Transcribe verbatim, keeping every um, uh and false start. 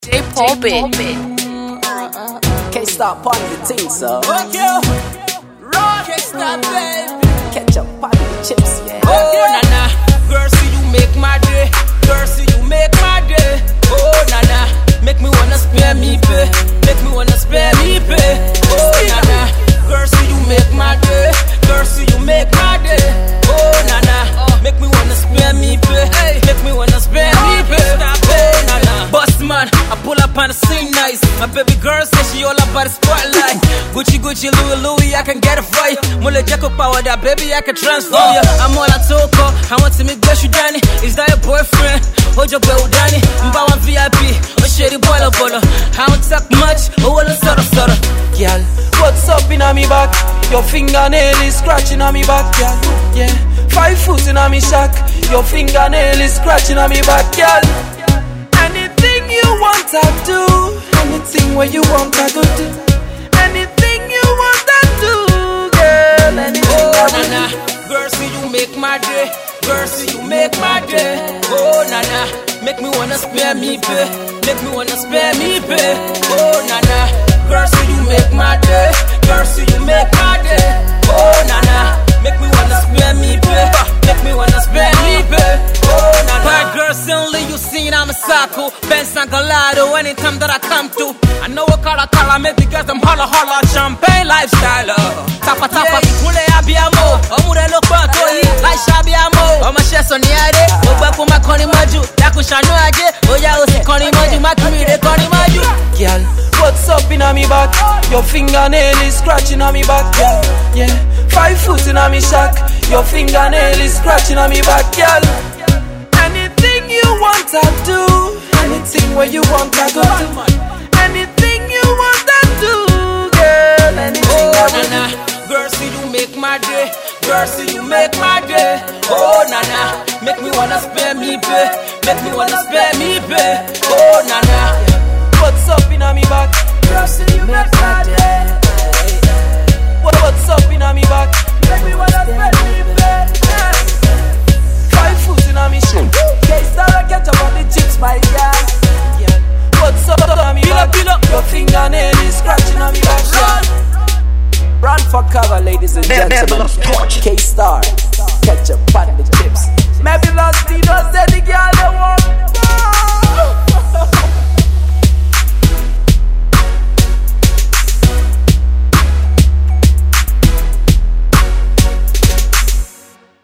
J Pulpit. Can't stop on the thing, so Fuck you. Run. Can't stop, baby. catch up on the chips, yeah. Oh, na na. Girl, see you make my day. Girl, see you make my day. Oh, na na. Make me wanna spare me pay. Make me wanna spare me pay. Oh, na na. Girl, see you make my day. Girl, see you make my day. Oh, na na. Make me wanna spare me pay. Make me wanna spare me pay. Oh, na na. Boss man, I pull up on the scene nice. My baby girl says she all about the spotlight. Gucci, Gucci, Louis, Louis, I can get it for you. Mule Jacko power that baby, I can transform you. I'm all I talk of. I want to make you Danny. Is that your boyfriend? Hold your girl, Danny. Mbawa V I P. Oh, shady boy, boy. I don't talk much. Oh, well, it's sort of, sort of. Girl, what's up in on me back? Your fingernail is scratching on me back, girl. Yeah, five foot in on me shack. Your fingernail is scratching on me back, girl. Anything you want, I do. Anything where you want, I go do. Anything you want, I do, girl. Anything Oh, I na will na. Girl, see you make my day. Girl, see you make my day. Oh, na na. Make me wanna spare me pay. Make me wanna spare me pay. Oh, na na. Girl, see you make my day. Girl, see you make my day. Oh, na na. Make me wanna spare me pay. Make me wanna spare me pay. Oh, na na. Bad girls only you seen I'm a cycle. Benz and Gallardo anytime that I come through. I know what color color make because I'm holla holla champagne lifestyle. Oh. Tapa tapa, mule abiamo. Oh, mure look back to you. Like shabiamo. Oh, my chest on the ade. Oh, back for my conny maju. Yakushano aje. Oh, yeah, oh, see conny maju. My community conny maju. Girl, what's up in on me back? Your fingernail is scratching on me back, girl. Yeah, five foot in on me shack. Your fingernail is scratching on me back, girl. Anything you want, I do. Anything where you want, I go do. Anything you want, I do, girl. Anything Oh, I na will na. Girl, see you make my day. Girl, see you make my day. Oh, na na. Make me wanna spare me pay. Make me wanna spare me pay. Oh, na na. What's up in on me back? Girl, see you make my day. What, what's up in on me back? Make me wanna spare me pay. Five foot in on me shit. K-Star, I catch up on the chips, my guy. Yeah. What's up on me back? Your fingernail is scratching on me back. Run. Run for cover, ladies and gentlemen. K-Star, catch up on the chips.